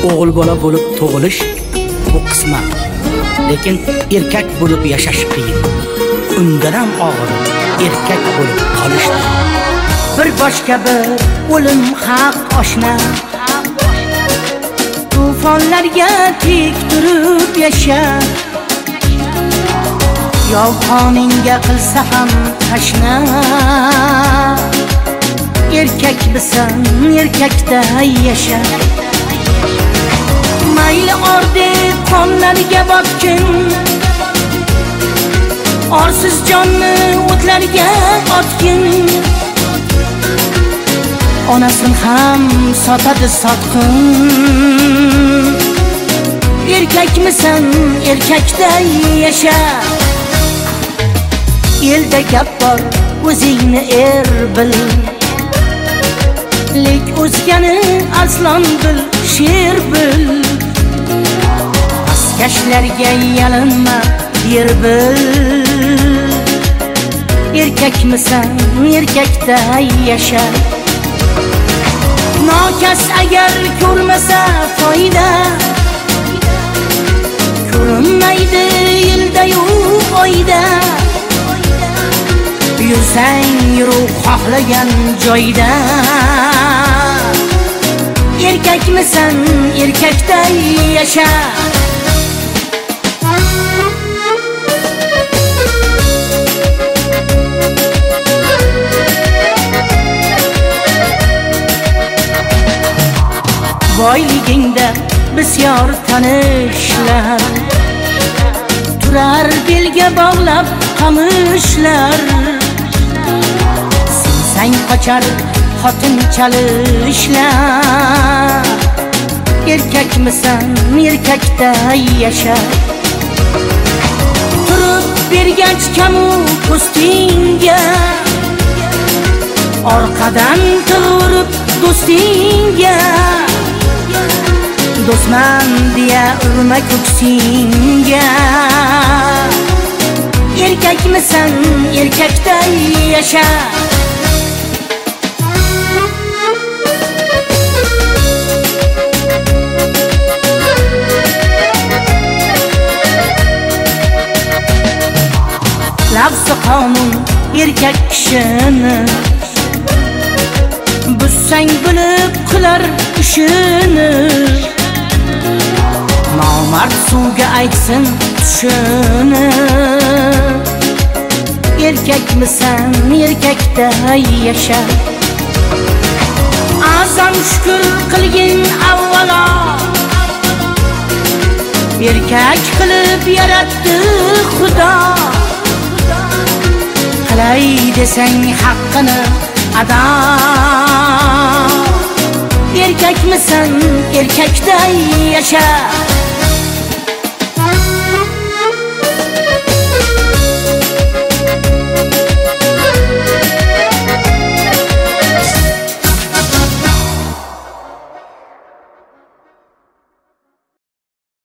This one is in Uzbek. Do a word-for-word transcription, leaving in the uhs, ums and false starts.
o'g'il bola bo'lib tug'ilish bu qismat, lekin erkak bo'lib yashash qiyin. Undan ham og'ir erkak bo'lib qolish. Bir boshqa bir o'lim haq oshna, tufonlarga tik turib yasha. Yov qoningga qilsa ham tashna, erkak bisan erkakda yasha. Mayli ordek qonlarga botgin, orsiz jonni o'tlarga otgin. Onasin ham sotadi sotqin, erkakmisan erkakda yasha. Elda gap bor o'zingni er bil, lek o'zgani arslon bil, sher bil. Askashlarga yalinma, yer bil. Erkakmisan erkakda yasha. Nokas agar ko'rmasa foyda, ko'rinmaydi yilda-yu oyda. Yursang yuru xohlagan joyda, erkakmisan erkakda yasha. Boyligingda bisyor tanishlar, turar belga bog'lab qamishlar. Sinsang qochar xotin chalishlar, erkakmisan erkakda yasha. Turib bergach kamu po'stingga, orqadan turib do'stingga. Do'stman deya urma ko'ksingga, erkakmisan erkakda yasha. Lafzi qonun erkak kishini, bussang bilib qilar ishini. Nomard suvga aytsin tushini, erkakmisan erkakda yasha. Azam shukr qilgin avvalo, erkak qilib yaratdi Xudo. Qilay desang haqqini ado, erkakmisan erkakda yasha.